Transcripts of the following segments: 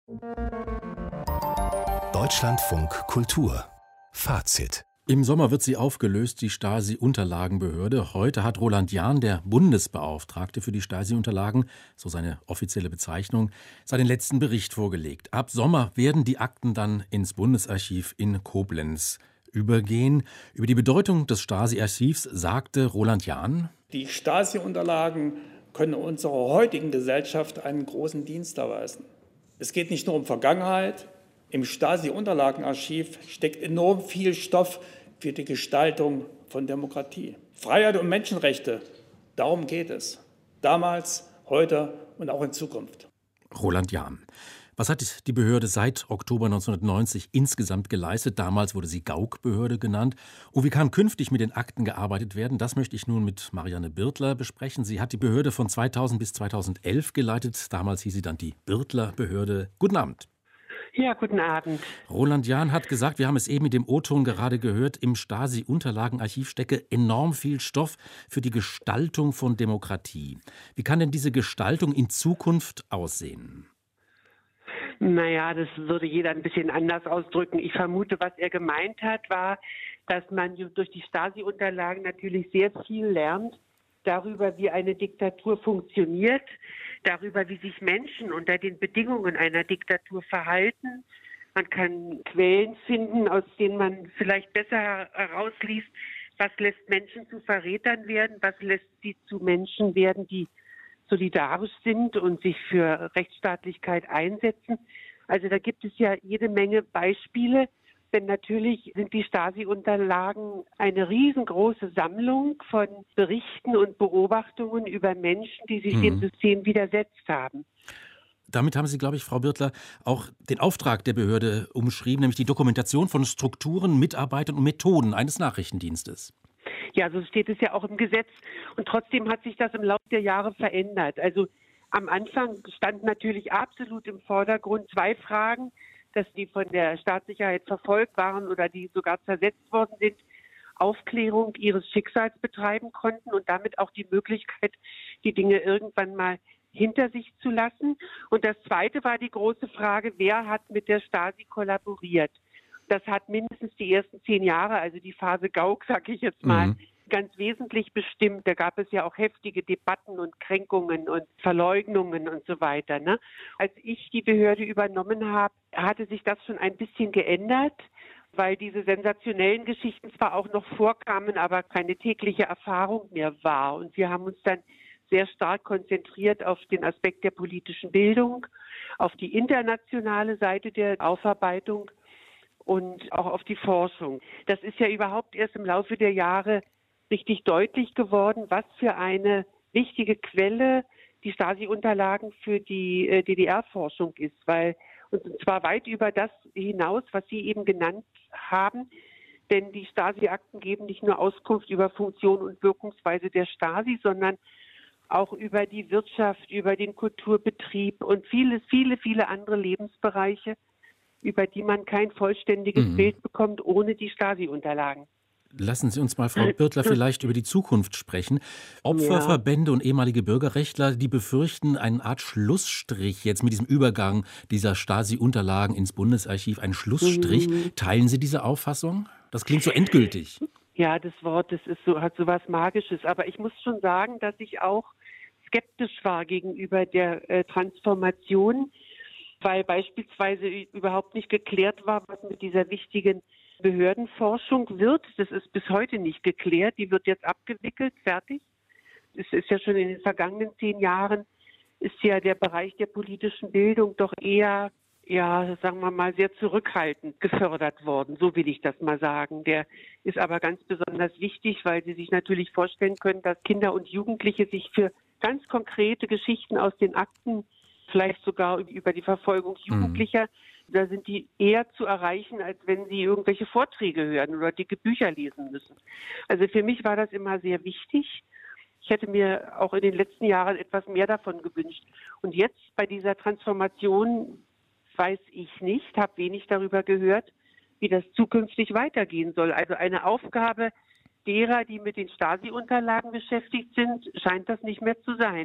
Deutschlandfunk Kultur Fazit. Im Sommer wird sie aufgelöst, die Stasi-Unterlagenbehörde. Heute hat Roland Jahn, der Bundesbeauftragte für die Stasi-Unterlagen, so seine offizielle Bezeichnung, seinen letzten Bericht vorgelegt. Ab Sommer werden die Akten dann ins Bundesarchiv in Koblenz übergehen. Über die Bedeutung des Stasi-Archivs sagte Roland Jahn: Die Stasi-Unterlagen können unserer heutigen Gesellschaft einen großen Dienst erweisen. Es geht nicht nur um Vergangenheit. Im Stasi-Unterlagenarchiv steckt enorm viel Stoff für die Gestaltung von Demokratie. Freiheit und Menschenrechte, darum geht es. Damals, heute und auch in Zukunft. Roland Jahn. Was hat die Behörde seit Oktober 1990 insgesamt geleistet? Damals wurde sie Gauck-Behörde genannt. Und wie kann künftig mit den Akten gearbeitet werden? Das möchte ich nun mit Marianne Birtler besprechen. Sie hat die Behörde von 2000 bis 2011 geleitet. Damals hieß sie dann die Birtler-Behörde. Guten Abend. Ja, guten Abend. Roland Jahn hat gesagt, wir haben es eben mit dem O-Ton gerade gehört, im Stasi-Unterlagenarchiv stecke enorm viel Stoff für die Gestaltung von Demokratie. Wie kann denn diese Gestaltung in Zukunft aussehen? Naja, das würde jeder ein bisschen anders ausdrücken. Ich vermute, was er gemeint hat, war, dass man durch die Stasi-Unterlagen natürlich sehr viel lernt darüber, wie eine Diktatur funktioniert, darüber, wie sich Menschen unter den Bedingungen einer Diktatur verhalten. Man kann Quellen finden, aus denen man vielleicht besser herausliest, was lässt Menschen zu Verrätern werden, was lässt sie zu Menschen werden, die solidarisch sind und sich für Rechtsstaatlichkeit einsetzen. Also da gibt es ja jede Menge Beispiele, denn natürlich sind die Stasi-Unterlagen eine riesengroße Sammlung von Berichten und Beobachtungen über Menschen, die sich dem System widersetzt haben. Damit haben Sie, glaube ich, Frau Birtler, auch den Auftrag der Behörde umschrieben, nämlich die Dokumentation von Strukturen, Mitarbeitern und Methoden eines Nachrichtendienstes. Ja, so steht es ja auch im Gesetz. Und trotzdem hat sich das im Laufe der Jahre verändert. Also am Anfang stand natürlich absolut im Vordergrund zwei Fragen, dass die von der Staatssicherheit verfolgt waren oder die sogar zersetzt worden sind, Aufklärung ihres Schicksals betreiben konnten und damit auch die Möglichkeit, die Dinge irgendwann mal hinter sich zu lassen. Und das Zweite war die große Frage, wer hat mit der Stasi kollaboriert? Das hat mindestens die ersten 10 Jahre, also die Phase Gauck, sage ich jetzt mal, ganz wesentlich bestimmt. Da gab es ja auch heftige Debatten und Kränkungen und Verleugnungen und so weiter. Ne? Als ich die Behörde übernommen habe, hatte sich das schon ein bisschen geändert, weil diese sensationellen Geschichten zwar auch noch vorkamen, aber keine tägliche Erfahrung mehr war. Und wir haben uns dann sehr stark konzentriert auf den Aspekt der politischen Bildung, auf die internationale Seite der Aufarbeitung und auch auf die Forschung. Das ist ja überhaupt erst im Laufe der Jahre richtig deutlich geworden, was für eine wichtige Quelle die Stasi-Unterlagen für die DDR-Forschung ist, und zwar weit über das hinaus, was Sie eben genannt haben, denn die Stasi-Akten geben nicht nur Auskunft über Funktion und Wirkungsweise der Stasi, sondern auch über die Wirtschaft, über den Kulturbetrieb und viele andere Lebensbereiche, über die man kein vollständiges Bild bekommt ohne die Stasi-Unterlagen. Lassen Sie uns mal, Frau Birtler, vielleicht über die Zukunft sprechen. Opferverbände und ehemalige Bürgerrechtler, die befürchten eine Art Schlussstrich jetzt mit diesem Übergang dieser Stasi-Unterlagen ins Bundesarchiv, ein Schlussstrich. Teilen Sie diese Auffassung? Das klingt so endgültig. Ja, das Wort, hat so was Magisches. Aber ich muss schon sagen, dass ich auch skeptisch war gegenüber der Transformation, weil beispielsweise überhaupt nicht geklärt war, was mit dieser wichtigen Behördenforschung wird. Das ist bis heute nicht geklärt. Die wird jetzt abgewickelt, fertig. Es ist ja schon in den vergangenen 10 Jahren, ist ja der Bereich der politischen Bildung doch eher, sagen wir mal, sehr zurückhaltend gefördert worden. So will ich das mal sagen. Der ist aber ganz besonders wichtig, weil Sie sich natürlich vorstellen können, dass Kinder und Jugendliche sich für ganz konkrete Geschichten aus den Akten, vielleicht sogar über die Verfolgung Jugendlicher, da sind die eher zu erreichen, als wenn sie irgendwelche Vorträge hören oder dicke Bücher lesen müssen. Also für mich war das immer sehr wichtig. Ich hätte mir auch in den letzten Jahren etwas mehr davon gewünscht. Und jetzt bei dieser Transformation weiß ich nicht, habe wenig darüber gehört, wie das zukünftig weitergehen soll. Also eine Aufgabe derer, die mit den Stasi-Unterlagen beschäftigt sind, scheint das nicht mehr zu sein.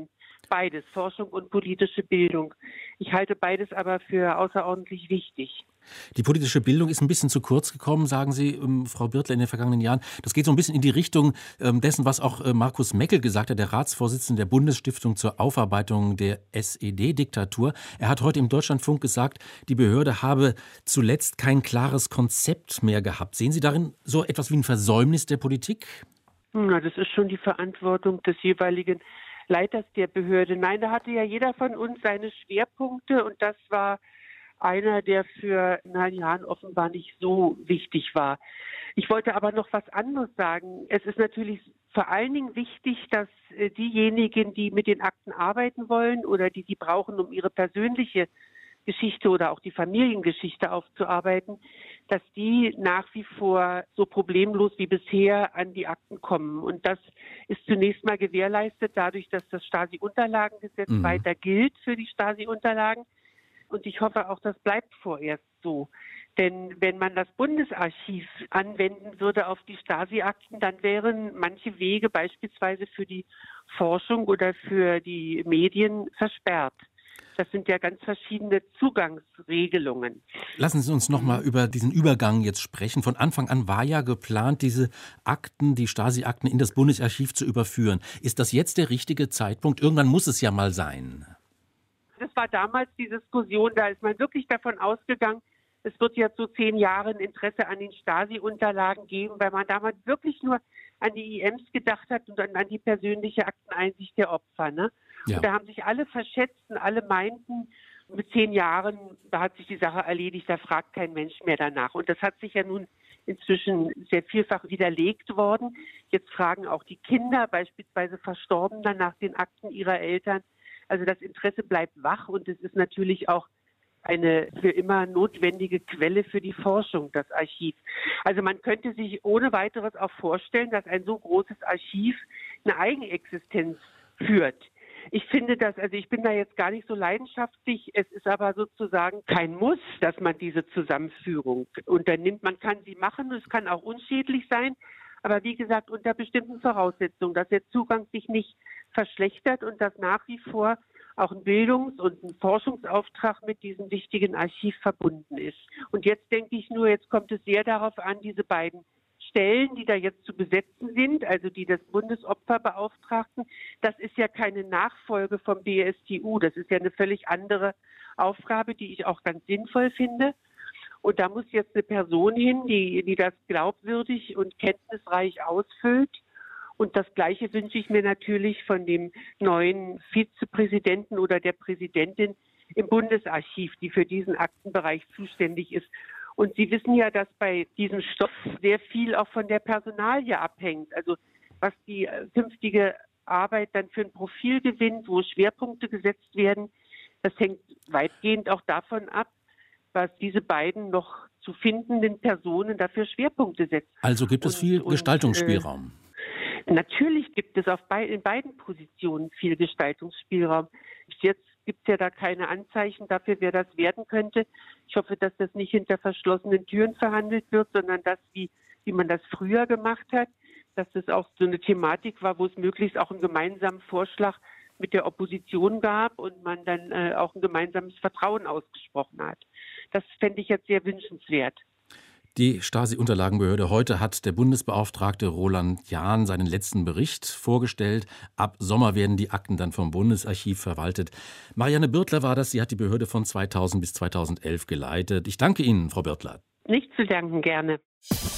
Beides, Forschung und politische Bildung. Ich halte beides aber für außerordentlich wichtig. Die politische Bildung ist ein bisschen zu kurz gekommen, sagen Sie, Frau Birtler, in den vergangenen Jahren. Das geht so ein bisschen in die Richtung dessen, was auch Markus Meckel gesagt hat, der Ratsvorsitzende der Bundesstiftung zur Aufarbeitung der SED-Diktatur. Er hat heute im Deutschlandfunk gesagt, die Behörde habe zuletzt kein klares Konzept mehr gehabt. Sehen Sie darin so etwas wie ein Versäumnis der Politik? Na, das ist schon die Verantwortung des jeweiligen Leiters der Behörde. Nein, da hatte ja jeder von uns seine Schwerpunkte und das war einer, der für Jahren offenbar nicht so wichtig war. Ich wollte aber noch was anderes sagen. Es ist natürlich vor allen Dingen wichtig, dass diejenigen, die mit den Akten arbeiten wollen oder die sie brauchen, um ihre persönliche Geschichte oder auch die Familiengeschichte aufzuarbeiten, dass die nach wie vor so problemlos wie bisher an die Akten kommen. Und das ist zunächst mal gewährleistet dadurch, dass das Stasi-Unterlagengesetz weiter gilt für die Stasi-Unterlagen. Und ich hoffe auch, das bleibt vorerst so. Denn wenn man das Bundesarchiv anwenden würde auf die Stasi-Akten, dann wären manche Wege beispielsweise für die Forschung oder für die Medien versperrt. Das sind ja ganz verschiedene Zugangsregelungen. Lassen Sie uns noch mal über diesen Übergang jetzt sprechen. Von Anfang an war ja geplant, diese Akten, die Stasi-Akten in das Bundesarchiv zu überführen. Ist das jetzt der richtige Zeitpunkt? Irgendwann muss es ja mal sein. Das war damals die Diskussion, da ist man wirklich davon ausgegangen, es wird jetzt so 10 Jahre ein Interesse an den Stasi-Unterlagen geben, weil man damals wirklich nur an die IMs gedacht hat und an die persönliche Akteneinsicht der Opfer. Ne? Ja. Und da haben sich alle verschätzt und alle meinten, mit 10 Jahren, da hat sich die Sache erledigt, da fragt kein Mensch mehr danach. Und das hat sich ja nun inzwischen sehr vielfach widerlegt worden. Jetzt fragen auch die Kinder, beispielsweise Verstorbene, nach den Akten ihrer Eltern. Also das Interesse bleibt wach und es ist natürlich auch eine für immer notwendige Quelle für die Forschung, das Archiv. Also man könnte sich ohne weiteres auch vorstellen, dass ein so großes Archiv eine Eigenexistenz führt. Ich finde das, also ich bin da jetzt gar nicht so leidenschaftlich, es ist aber sozusagen kein Muss, dass man diese Zusammenführung unternimmt. Man kann sie machen, es kann auch unschädlich sein, aber wie gesagt, unter bestimmten Voraussetzungen, dass der Zugang sich nicht verschlechtert und dass nach wie vor auch ein Bildungs- und ein Forschungsauftrag mit diesem wichtigen Archiv verbunden ist. Und jetzt denke ich nur, jetzt kommt es sehr darauf an, diese beiden Stellen, die da jetzt zu besetzen sind, also die des Bundesopferbeauftragten, das ist ja keine Nachfolge vom BStU, das ist ja eine völlig andere Aufgabe, die ich auch ganz sinnvoll finde. Und da muss jetzt eine Person hin, die das glaubwürdig und kenntnisreich ausfüllt. Und das Gleiche wünsche ich mir natürlich von dem neuen Vizepräsidenten oder der Präsidentin im Bundesarchiv, die für diesen Aktenbereich zuständig ist. Und Sie wissen ja, dass bei diesem Stoff sehr viel auch von der Personalie abhängt. Also was die künftige Arbeit dann für ein Profil gewinnt, wo Schwerpunkte gesetzt werden, das hängt weitgehend auch davon ab, was diese beiden noch zu findenden Personen dafür Schwerpunkte setzen. Also gibt es viel Gestaltungsspielraum? Natürlich gibt es in beiden Positionen viel Gestaltungsspielraum. Bis jetzt gibt es ja da keine Anzeichen dafür, wer das werden könnte. Ich hoffe, dass das nicht hinter verschlossenen Türen verhandelt wird, sondern dass, wie man das früher gemacht hat, dass das auch so eine Thematik war, wo es möglichst auch einen gemeinsamen Vorschlag mit der Opposition gab und man dann auch ein gemeinsames Vertrauen ausgesprochen hat. Das fände ich jetzt sehr wünschenswert. Die Stasi-Unterlagenbehörde. Heute hat der Bundesbeauftragte Roland Jahn seinen letzten Bericht vorgestellt. Ab Sommer werden die Akten dann vom Bundesarchiv verwaltet. Marianne Birtler war das. Sie hat die Behörde von 2000 bis 2011 geleitet. Ich danke Ihnen, Frau Birtler. Nicht zu danken, gerne.